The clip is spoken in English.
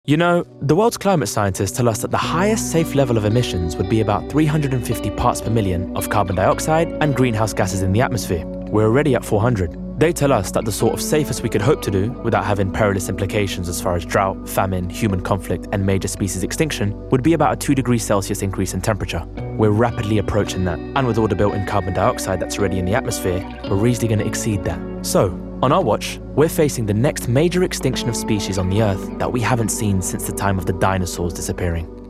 You know, the world's climate scientists tell us that the highest safe level of emissions would be about 350 parts per million of carbon dioxide and greenhouse gases in the atmosphere. We're already at 400. They tell us that the sort of safest we could hope to do, without having perilous implications as far as drought, famine, human conflict, and major species extinction, would be about a 2 degrees Celsius increase in temperature. We're rapidly approaching that, and with all the built-in carbon dioxide that's already in the atmosphere, we're easily going to exceed that. So, on our watch, we're facing the next major extinction of species on the Earth that we haven't seen since the time of the dinosaurs disappearing.